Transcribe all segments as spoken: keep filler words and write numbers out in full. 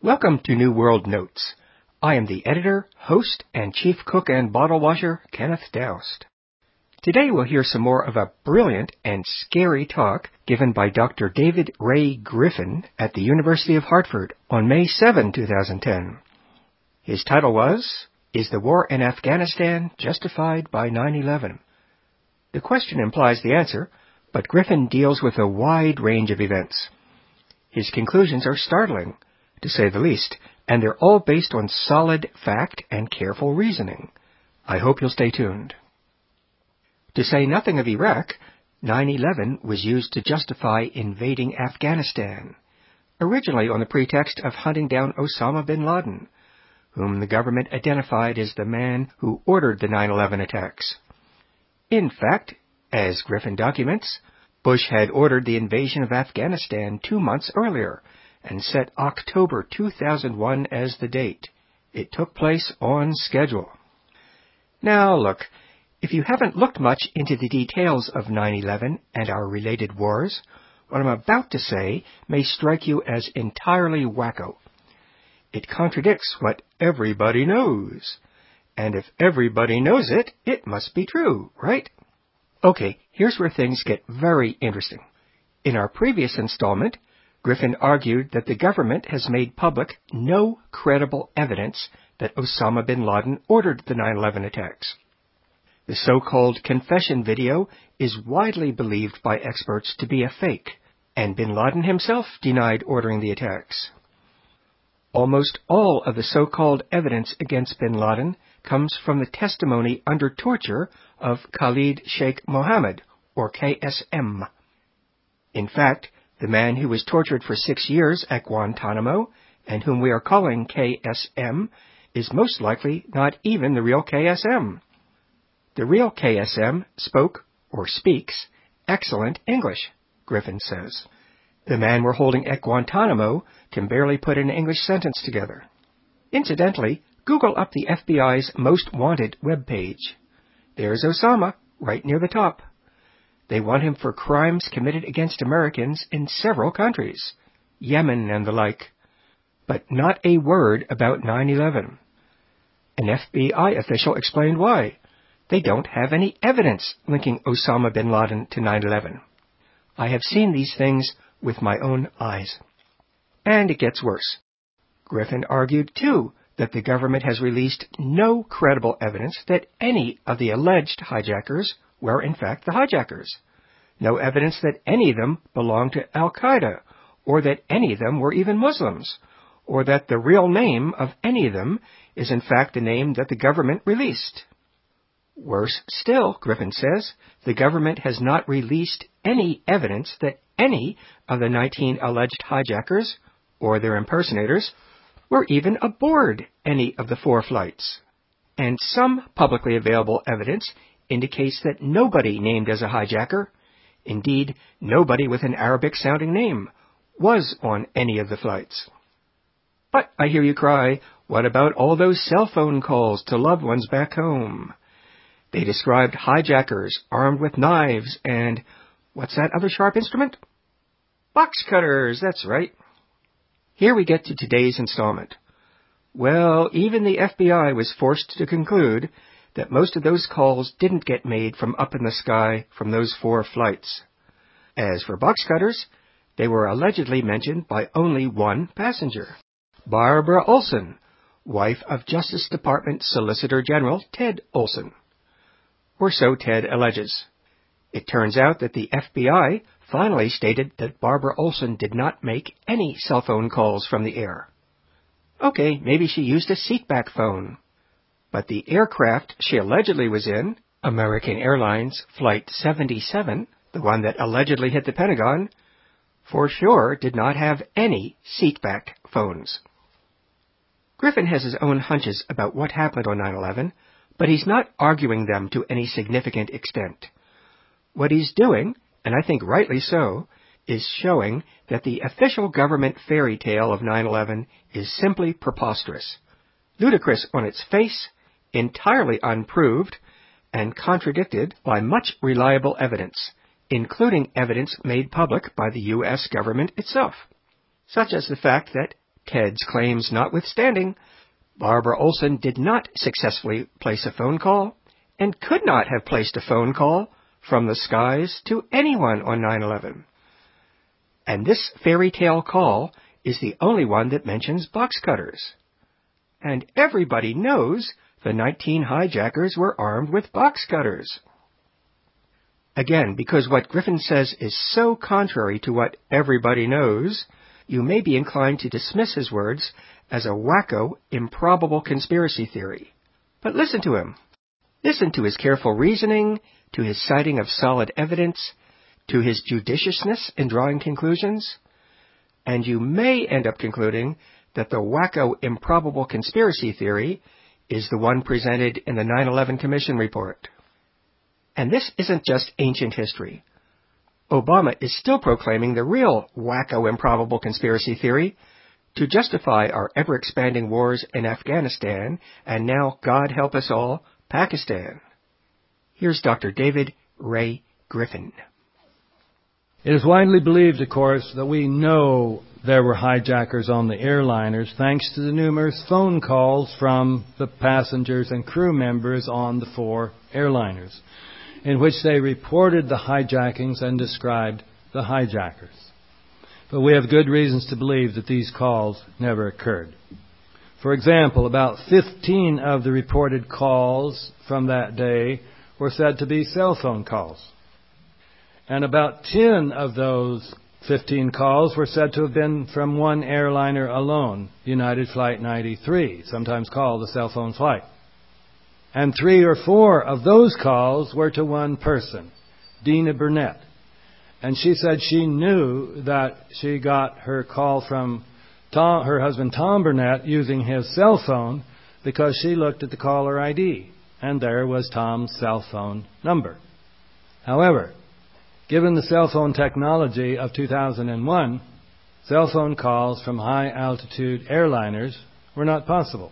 Welcome to New World Notes. I am the editor, host, and chief cook and bottle washer, Kenneth Doust. Today we'll hear some more of a brilliant and scary talk given by Doctor David Ray Griffin at the University of Hartford on May seventh, two thousand ten. His title was, Is the War in Afghanistan Justified by nine eleven? The question implies the answer, but Griffin deals with a wide range of events. His conclusions are startling, to say the least, and they're all based on solid fact and careful reasoning. I hope you'll stay tuned. To say nothing of Iraq, nine eleven was used to justify invading Afghanistan, originally on the pretext of hunting down Osama bin Laden, whom the government identified as the man who ordered the nine eleven attacks. In fact, as Griffin documents, Bush had ordered the invasion of Afghanistan two months earlier and set October two thousand one as the date. It took place on schedule. Now look, if you haven't looked much into the details of nine eleven and our related wars, what I'm about to say may strike you as entirely wacko. It contradicts what everybody knows. And if everybody knows it, it must be true, right? Okay, here's where things get very interesting. In our previous installment, Griffin argued that the government has made public no credible evidence that Osama bin Laden ordered the nine eleven attacks. The so-called confession video is widely believed by experts to be a fake, and bin Laden himself denied ordering the attacks. Almost all of the so-called evidence against bin Laden comes from the testimony under torture of Khalid Sheikh Mohammed, or K S M. In fact, the man who was tortured for six years at Guantanamo, and whom we are calling K S M, is most likely not even the real K S M. The real K S M spoke, or speaks, excellent English, Griffin says. The man we're holding at Guantanamo can barely put an English sentence together. Incidentally, Google up the F B I's Most Wanted webpage. There's Osama, right near the top. They want him for crimes committed against Americans in several countries, Yemen and the like, but not a word about nine eleven. An F B I official explained why. They don't have any evidence linking Osama bin Laden to nine eleven. I have seen these things with my own eyes. And it gets worse. Griffin argued, too, that the government has released no credible evidence that any of the alleged hijackers were in fact the hijackers. No evidence that any of them belonged to Al-Qaeda, or that any of them were even Muslims, or that the real name of any of them is in fact the name that the government released. Worse still, Griffin says, the government has not released any evidence that any of the nineteen alleged hijackers, or their impersonators, were even aboard any of the four flights. And some publicly available evidence indicates that nobody named as a hijacker, indeed nobody with an Arabic-sounding name, was on any of the flights. But I hear you cry, what about all those cell phone calls to loved ones back home? They described hijackers armed with knives and, what's that other sharp instrument? Box cutters, that's right. Here we get to today's installment. Well, even the F B I was forced to conclude that most of those calls didn't get made from up in the sky from those four flights. As for box cutters, they were allegedly mentioned by only one passenger, Barbara Olson, wife of Justice Department Solicitor General Ted Olson. Or so Ted alleges. It turns out that the F B I finally stated that Barbara Olson did not make any cell phone calls from the air. Okay, maybe she used a seatback phone. But the aircraft she allegedly was in, American Airlines Flight seventy-seven, the one that allegedly hit the Pentagon, for sure did not have any seatback phones. Griffin has his own hunches about what happened on nine eleven, but he's not arguing them to any significant extent. What he's doing, and I think rightly so, is showing that the official government fairy tale of nine eleven is simply preposterous, ludicrous on its face, entirely unproved, and contradicted by much reliable evidence, including evidence made public by the U S government itself, such as the fact that Ted's claims notwithstanding, Barbara Olson did not successfully place a phone call and could not have placed a phone call from the skies to anyone on nine eleven. And this fairy tale call is the only one that mentions box cutters. And everybody knows the nineteen hijackers were armed with box cutters. Again, because what Griffin says is so contrary to what everybody knows, you may be inclined to dismiss his words as a wacko, improbable conspiracy theory. But listen to him. Listen to his careful reasoning, to his citing of solid evidence, to his judiciousness in drawing conclusions, and you may end up concluding that the wacko, improbable conspiracy theory is the one presented in the nine eleven Commission report. And this isn't just ancient history. Obama is still proclaiming the real wacko, improbable conspiracy theory to justify our ever-expanding wars in Afghanistan and now, God help us all, Pakistan. Here's Doctor David Ray Griffin. It is widely believed, of course, that we know there were hijackers on the airliners thanks to the numerous phone calls from the passengers and crew members on the four airliners, in which they reported the hijackings and described the hijackers. But we have good reasons to believe that these calls never occurred. For example, about fifteen of the reported calls from that day were said to be cell phone calls. And about ten of those fifteen calls were said to have been from one airliner alone, United Flight ninety-three, sometimes called the cell phone flight. And three or four of those calls were to one person, Dina Burnett. And she said she knew that she got her call from Tom, her husband Tom Burnett using his cell phone because she looked at the caller I D, and there was Tom's cell phone number. However, given the cell phone technology of two thousand one, cell phone calls from high-altitude airliners were not possible.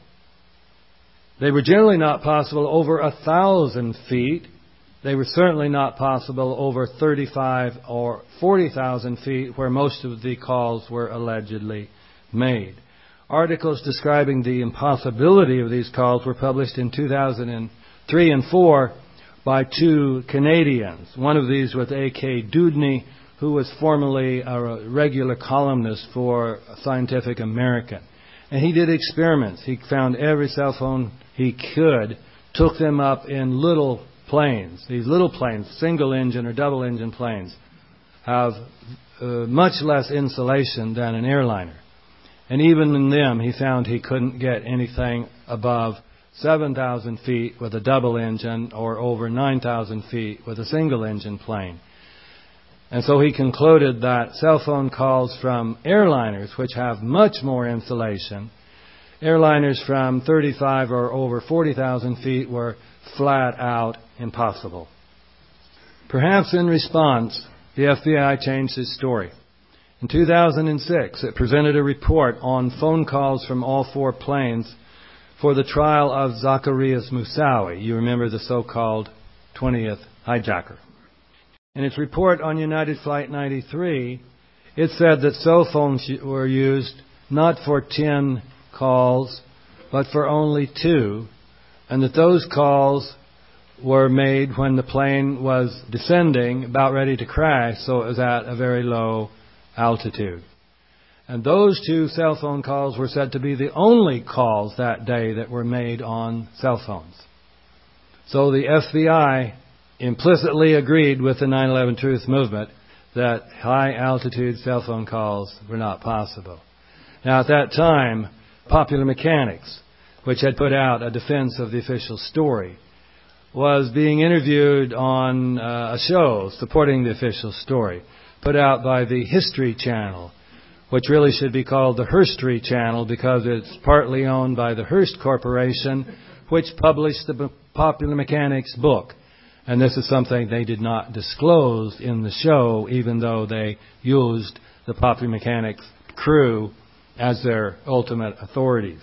They were generally not possible over a thousand feet. They were certainly not possible over thirty-five or forty thousand feet, where most of the calls were allegedly made. Articles describing the impossibility of these calls were published in two thousand three and four by two Canadians. One of these was A K Dewdney, who was formerly a regular columnist for Scientific American. And he did experiments. He found every cell phone he could, took them up in little planes. These little planes, single-engine or double-engine planes, have uh, much less insulation than an airliner. And even in them, he found he couldn't get anything above seven thousand feet with a double engine or over nine thousand feet with a single-engine plane. And so he concluded that cell phone calls from airliners, which have much more insulation, airliners from thirty-five or over forty thousand feet, were flat out impossible. Perhaps in response, the F B I changed its story. In two thousand six, it presented a report on phone calls from all four planes for the trial of Zacarias Moussaoui. You remember the so-called twentieth hijacker. In its report on United Flight ninety-three, it said that cell phones were used not for ten calls, but for only two, and that those calls were made when the plane was descending, about ready to crash, so it was at a very low altitude. And those two cell phone calls were said to be the only calls that day that were made on cell phones. So the F B I implicitly agreed with the nine eleven Truth Movement that high-altitude cell phone calls were not possible. Now, at that time, Popular Mechanics, which had put out a defense of the official story, was being interviewed on uh, a show supporting the official story, put out by the History Channel, which really should be called the Herstory Channel because it's partly owned by the Hearst Corporation, which published the Popular Mechanics book. And this is something they did not disclose in the show, even though they used the Popular Mechanics crew as their ultimate authorities.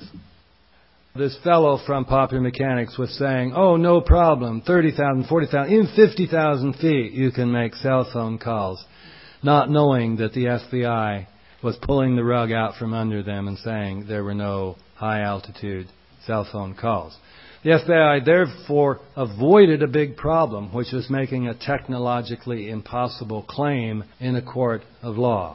This fellow from Popular Mechanics was saying, oh, no problem, thirty thousand, forty thousand, even fifty thousand feet you can make cell phone calls, not knowing that the F B I was pulling the rug out from under them and saying there were no high-altitude cell phone calls. The F B I therefore avoided a big problem, which was making a technologically impossible claim in a court of law.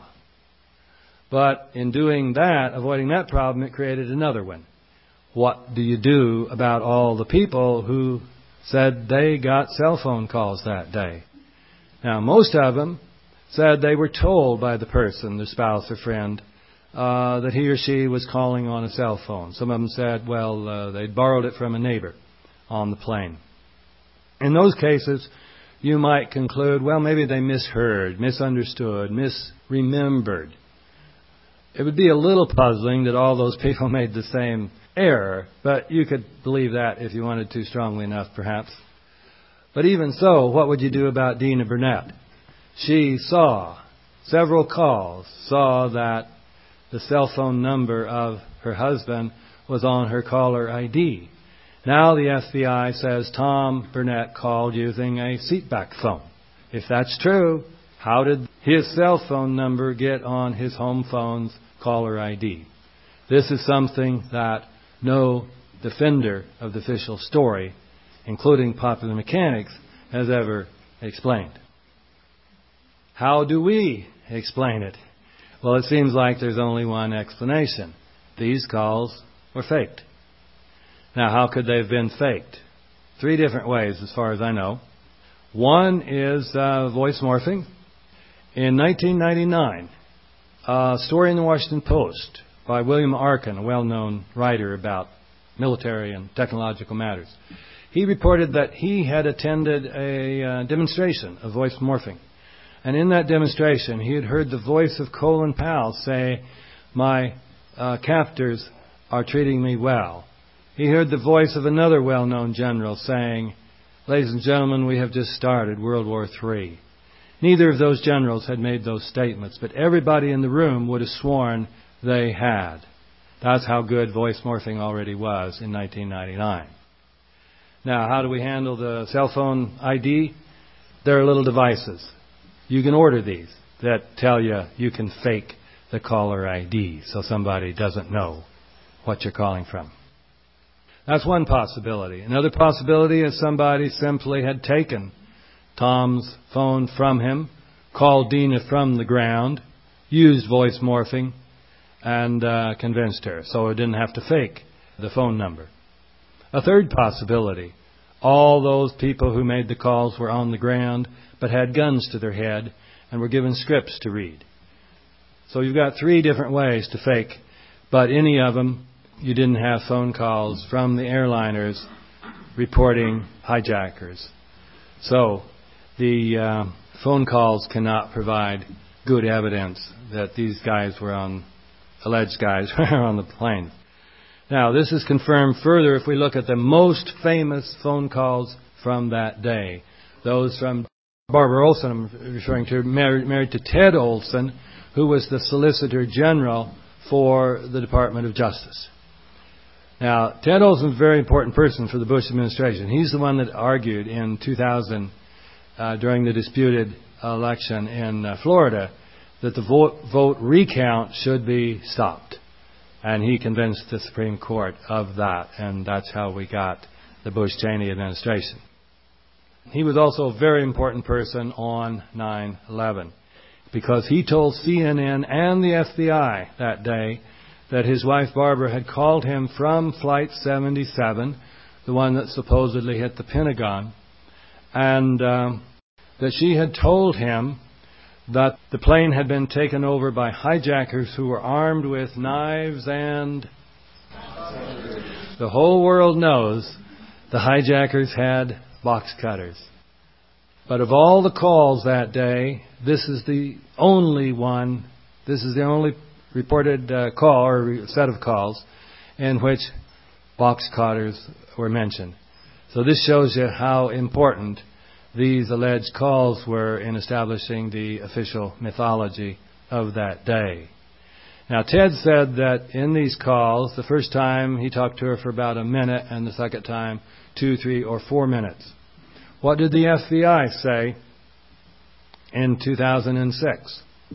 But in doing that, avoiding that problem, it created another one. What do you do about all the people who said they got cell phone calls that day? Now, most of them said they were told by the person, their spouse or friend, uh, that he or she was calling on a cell phone. Some of them said, well, uh, they'd borrowed it from a neighbor on the plane. In those cases, you might conclude, well, maybe they misheard, misunderstood, misremembered. It would be a little puzzling that all those people made the same error, but you could believe that if you wanted to strongly enough, perhaps. But even so, what would you do about Dina Burnett? She saw several calls, saw that the cell phone number of her husband was on her caller I D. Now the F B I says Tom Burnett called using a seatback phone. If that's true, how did his cell phone number get on his home phone's caller I D? This is something that no defender of the official story, including Popular Mechanics, has ever explained. How do we explain it? Well, it seems like there's only one explanation. These calls were faked. Now, how could they have been faked? Three different ways, as far as I know. One is uh, voice morphing. In nineteen ninety-nine, a story in the Washington Post by William Arkin, a well-known writer about military and technological matters. He reported that he had attended a uh, demonstration of voice morphing. And in that demonstration, he had heard the voice of Colin Powell say, my uh, captors are treating me well. He heard the voice of another well-known general saying, ladies and gentlemen, we have just started World War Three. Neither of those generals had made those statements, but everybody in the room would have sworn they had. That's how good voice morphing already was in nineteen ninety-nine. Now, how do we handle the cell phone I D? There are little devices. You can order these that tell you you can fake the caller I D so somebody doesn't know what you're calling from. That's one possibility. Another possibility is somebody simply had taken Tom's phone from him, called Dina from the ground, used voice morphing, and uh, convinced her, so it didn't have to fake the phone number. A third possibility, all those people who made the calls were on the ground but had guns to their head and were given scripts to read. So you've got three different ways to fake, but any of them, you didn't have phone calls from the airliners reporting hijackers. So the uh, phone calls cannot provide good evidence that these guys were on, alleged guys were on the plane. Now, this is confirmed further if we look at the most famous phone calls from that day. Those from Barbara Olson, I'm referring to, married, married to Ted Olson, who was the Solicitor General for the Department of Justice. Now, Ted Olson is a very important person for the Bush administration. He's the one that argued in two thousand, uh, during the disputed election in uh, Florida, that the vote, vote recount should be stopped. And he convinced the Supreme Court of that, and that's how we got the Bush-Cheney administration. He was also a very important person on nine eleven because he told C N N and the F B I that day that his wife Barbara had called him from Flight seventy-seven, the one that supposedly hit the Pentagon, and um, that she had told him that the plane had been taken over by hijackers who were armed with knives and... The whole world knows the hijackers had box cutters. But of all the calls that day, this is the only one, this is the only reported uh, call or set of calls in which box cutters were mentioned. So this shows you how important these alleged calls were in establishing the official mythology of that day. Now, Ted said that in these calls, the first time he talked to her for about a minute, and the second time, two, three, or four minutes. What did the F B I say in two thousand six? Well,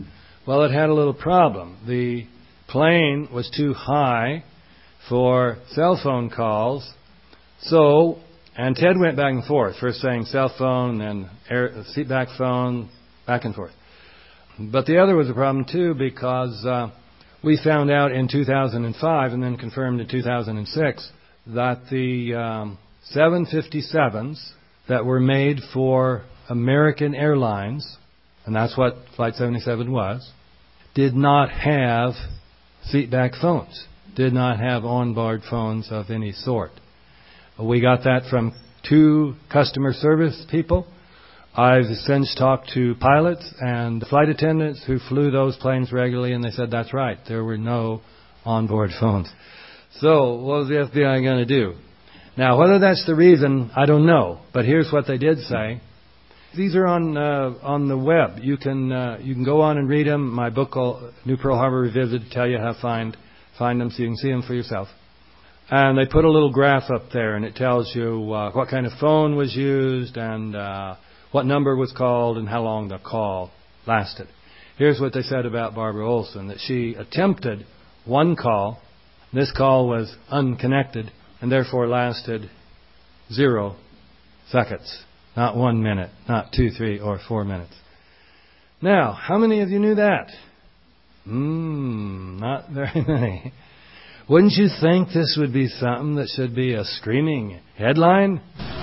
Well, it had a little problem. The plane was too high for cell phone calls. So, and Ted went back and forth, first saying cell phone, then air, seatback phone, back and forth. But the other was a problem too, because uh, we found out in two thousand five and then confirmed in two thousand six that the um, seven fifty-sevens that were made for American Airlines, and that's what Flight seventy-seven was, did not have seatback phones, did not have onboard phones of any sort. We got that from two customer service people. I've since talked to pilots and flight attendants who flew those planes regularly, and they said that's right, there were no onboard phones. So what was the F B I going to do? Now, whether that's the reason, I don't know. But here's what they did say. These are on uh, on the web. You can uh, you can go on and read them. My book, called New Pearl Harbor Revisited, tell you how to find find them so you can see them for yourself. And they put a little graph up there, and it tells you uh, what kind of phone was used and uh, what number was called and how long the call lasted. Here's what they said about Barbara Olson, that she attempted one call. This call was unconnected and therefore lasted zero seconds. Not one minute, not two, three, or four minutes. Now, how many of you knew that? Hmm, not very many. Wouldn't you think this would be something that should be a screaming headline?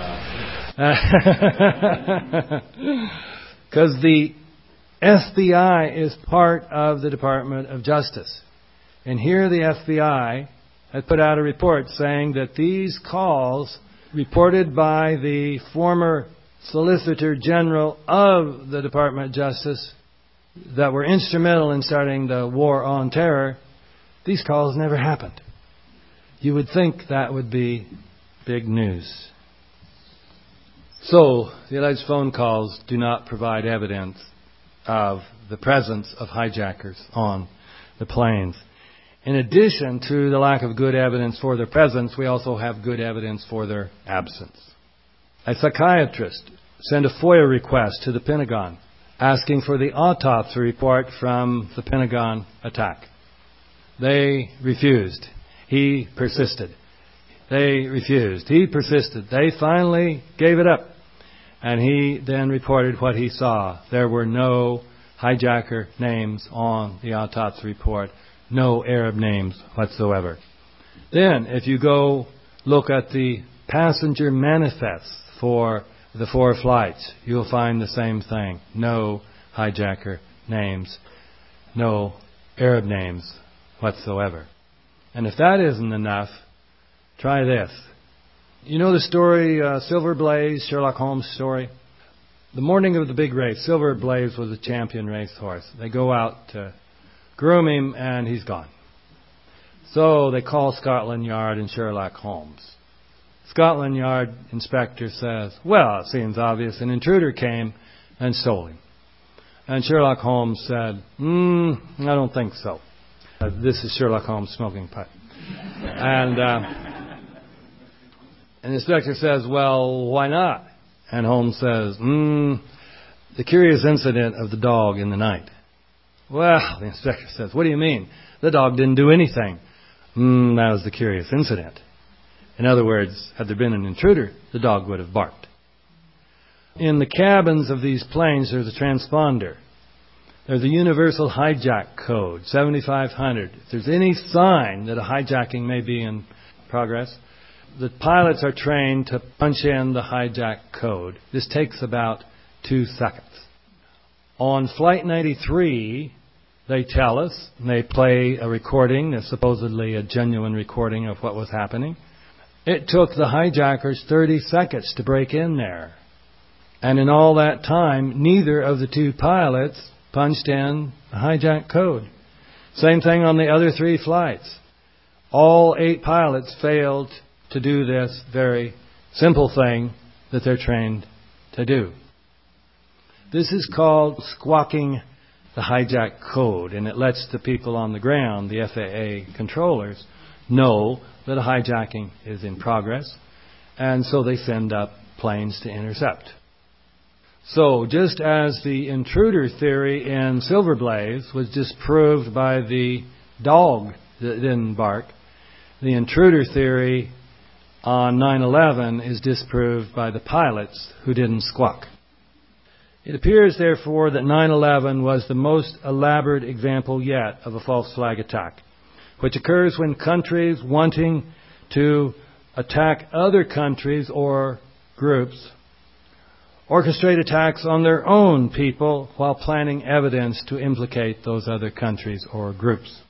Because the F B I is part of the Department of Justice. And here the F B I had put out a report saying that these calls reported by the former Solicitor General of the Department of Justice that were instrumental in starting the war on terror, these calls never happened. You would think that would be big news. So, the alleged phone calls do not provide evidence of the presence of hijackers on the planes. In addition to the lack of good evidence for their presence, we also have good evidence for their absence. A psychiatrist sent a FOIA request to the Pentagon asking for the autopsy report from the Pentagon attack. They refused. He persisted. They refused. He persisted. They finally gave it up. And he then reported what he saw. There were no hijacker names on the autopsy report. No Arab names whatsoever. Then, if you go look at the passenger manifests for the four flights, you'll find the same thing. No hijacker names. No Arab names whatsoever. And if that isn't enough, try this. You know the story, uh, Silver Blaze, Sherlock Holmes story? The morning of the big race, Silver Blaze was a champion racehorse. They go out to groom him, and he's gone. So they call Scotland Yard and Sherlock Holmes. Scotland Yard inspector says, well, it seems obvious. An intruder came and stole him. And Sherlock Holmes said, hmm, I don't think so. Uh, this is Sherlock Holmes smoking pipe. and, uh, and the inspector says, well, why not? And Holmes says, hmm, the curious incident of the dog in the night. Well, the inspector says, what do you mean? The dog didn't do anything. Hmm, that was the curious incident. In other words, had there been an intruder, the dog would have barked. In the cabins of these planes, there's a transponder. There's a universal hijack code, seventy-five hundred. If there's any sign that a hijacking may be in progress, the pilots are trained to punch in the hijack code. This takes about two seconds. On Flight ninety-three, they tell us, and they play a recording, a supposedly a genuine recording of what was happening. It took the hijackers thirty seconds to break in there. And in all that time, neither of the two pilots punched in the hijack code. Same thing on the other three flights. All eight pilots failed to do this very simple thing that they're trained to do. This is called squawking the hijack code, and it lets the people on the ground, the F A A controllers, know that a hijacking is in progress, and so they send up planes to intercept. So, just as the intruder theory in Silver Blaze was disproved by the dog that didn't bark, the intruder theory on nine eleven is disproved by the pilots who didn't squawk. It appears, therefore, that nine eleven was the most elaborate example yet of a false flag attack, which occurs when countries wanting to attack other countries or groups orchestrate attacks on their own people while planning evidence to implicate those other countries or groups.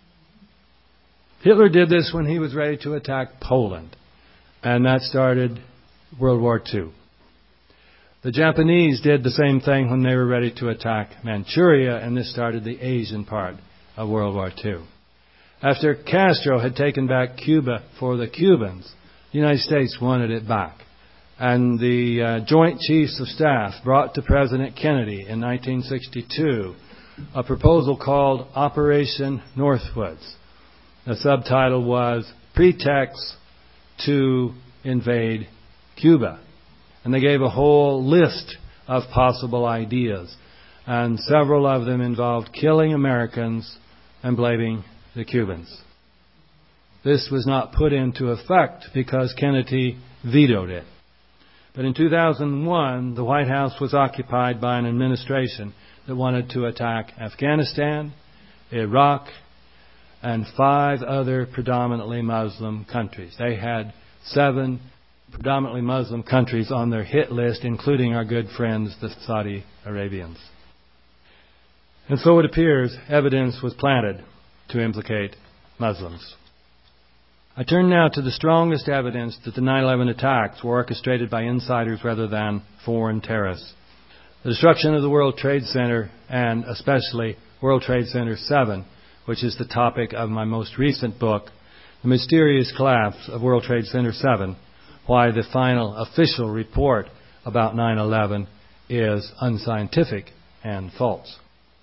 Hitler did this when he was ready to attack Poland, and that started World War Two. The Japanese did the same thing when they were ready to attack Manchuria, and this started the Asian part of World War Two. After Castro had taken back Cuba for the Cubans, the United States wanted it back. And the uh, Joint Chiefs of Staff brought to President Kennedy in nineteen sixty-two a proposal called Operation Northwoods. The subtitle was Pretext to Invade Cuba. And they gave a whole list of possible ideas. And several of them involved killing Americans and blaming the Cubans. This was not put into effect because Kennedy vetoed it. But in two thousand one, the White House was occupied by an administration that wanted to attack Afghanistan, Iraq, and five other predominantly Muslim countries. They had seven predominantly Muslim countries on their hit list, including our good friends, the Saudi Arabians. And so it appears evidence was planted to implicate Muslims. I turn now to the strongest evidence that the nine eleven attacks were orchestrated by insiders rather than foreign terrorists. The destruction of the World Trade Center, and especially World Trade Center seven, which is the topic of my most recent book, The Mysterious Collapse of World Trade Center seven, Why the Final Official Report about nine eleven is unscientific and false.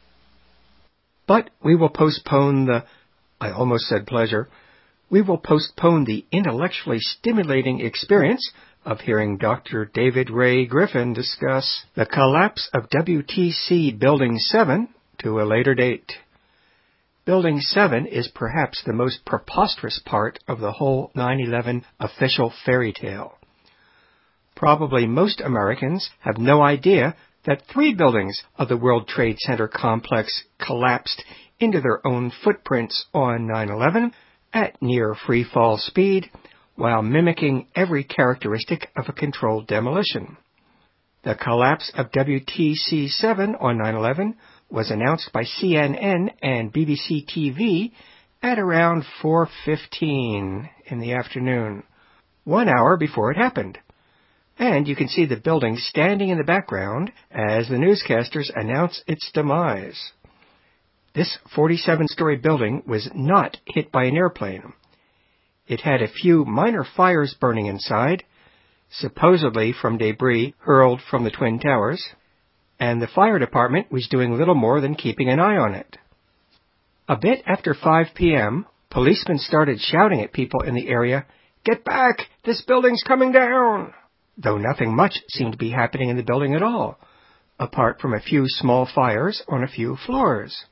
But we will postpone the, I almost said pleasure, we will postpone the intellectually stimulating experience of hearing Doctor David Ray Griffin discuss the collapse of W T C Building seven to a later date. Building seven is perhaps the most preposterous part of the whole nine eleven official fairy tale. Probably most Americans have no idea that three buildings of the World Trade Center complex collapsed into their own footprints on nine eleven at near free-fall speed, while mimicking every characteristic of a controlled demolition. The collapse of W T C seven on nine eleven was announced by C N N and B B C T V at around four fifteen in the afternoon, one hour before it happened. And you can see the building standing in the background as the newscasters announce its demise. This forty-seven-story building was not hit by an airplane. It had a few minor fires burning inside, supposedly from debris hurled from the Twin Towers, and the fire department was doing little more than keeping an eye on it. A bit after five p.m., policemen started shouting at people in the area, "Get back! This building's coming down!" Though nothing much seemed to be happening in the building at all, apart from a few small fires on a few floors.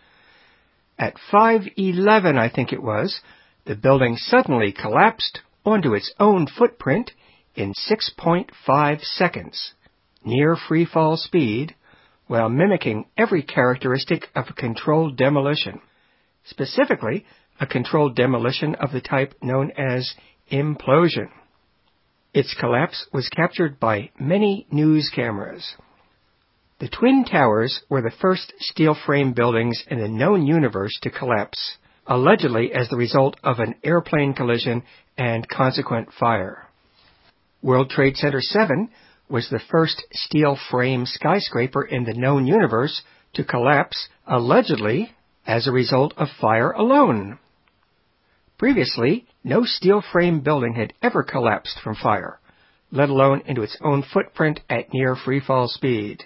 At five eleven, I think it was, the building suddenly collapsed onto its own footprint in six point five seconds, near free-fall speed, while mimicking every characteristic of a controlled demolition, specifically a controlled demolition of the type known as implosion. Its collapse was captured by many news cameras. The Twin Towers were the first steel frame buildings in the known universe to collapse, allegedly as the result of an airplane collision and consequent fire. World Trade Center seven was the first steel frame skyscraper in the known universe to collapse, allegedly as a result of fire alone. Previously, no steel frame building had ever collapsed from fire, let alone into its own footprint at near free-fall speed.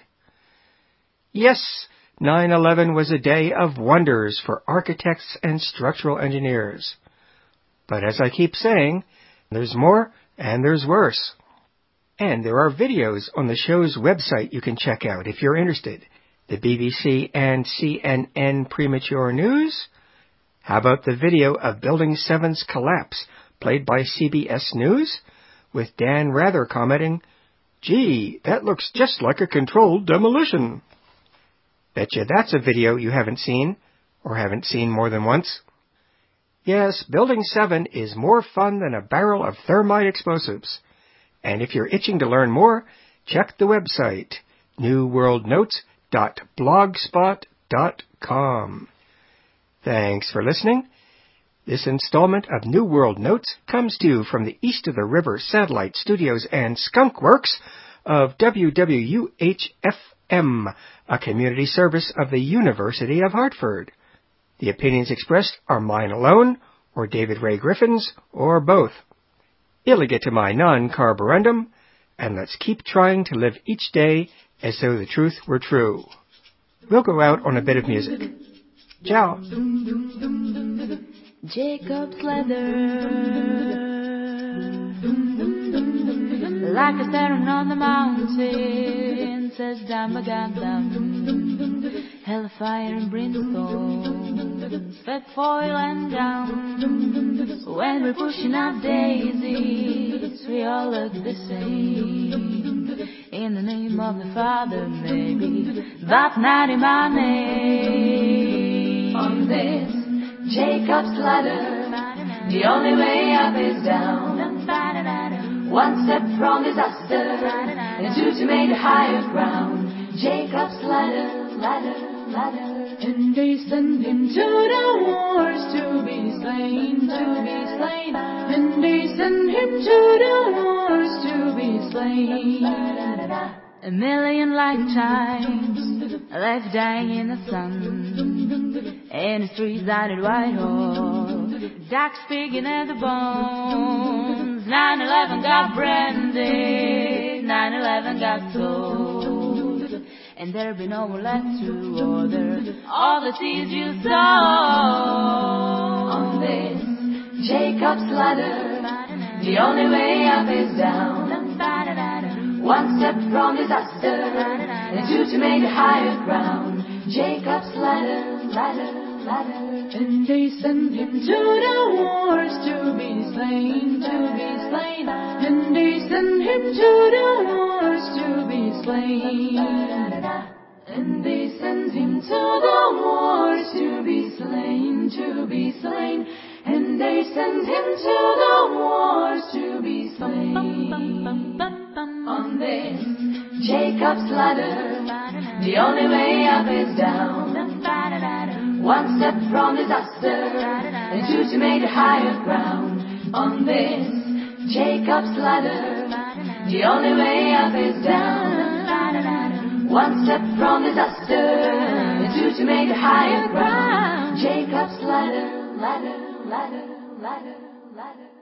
Yes, nine eleven was a day of wonders for architects and structural engineers. But as I keep saying, there's more and there's worse. And there are videos on the show's website you can check out if you're interested. The B B C and C N N Premature News. How about the video of Building seven's collapse, played by C B S News, with Dan Rather commenting, "Gee, that looks just like a controlled demolition." Betcha that's a video you haven't seen, or haven't seen more than once. Yes, Building seven is more fun than a barrel of thermite explosives. And if you're itching to learn more, check the website, new world notes dot blogspot dot com. Thanks for listening. This installment of New World Notes comes to you from the East of the River Satellite Studios and Skunk Works of W W U H F M, a community service of the University of Hartford. The opinions expressed are mine alone, or David Ray Griffin's, or both. Illigate my non-carborundum, and let's keep trying to live each day as though the truth were true. We'll go out on a bit of music. Ciao. Jacob's ladder, like a stone on the mountain, says Damagandam. Hellfire and brimstone, fat foil and down. When we're pushing up daisies, we all look the same. In the name of the Father, maybe, but not in my name. On this Jacob's ladder, the only way up is down. One step from disaster, and two to make a higher ground. Jacob's ladder, ladder, ladder. And they send him to the wars to be slain, to be slain. And they send him to the wars to be slain. A million lifetimes left dying in the sun, and the streets out at Whitehall, dark speaking at the bones. nine eleven got branded, nine eleven got sold, and there'll be no one left to order all the seeds you sow. On this Jacob's ladder, the only way up is down. One step from disaster, and two to make a higher ground. Jacob's ladder, ladder, ladder. And they send him to the wars to be slain, to be slain. And they send him to the wars to be slain. And they send him to the wars to be slain, to be slain. And they send him to the wars to be slain. On this Jacob's ladder, the only way up is down. One step from disaster, and two to make a higher ground. On this Jacob's ladder, the only way up is down. One step from disaster, and two to make a higher ground. Jacob's ladder, ladder, ladder, ladder, ladder.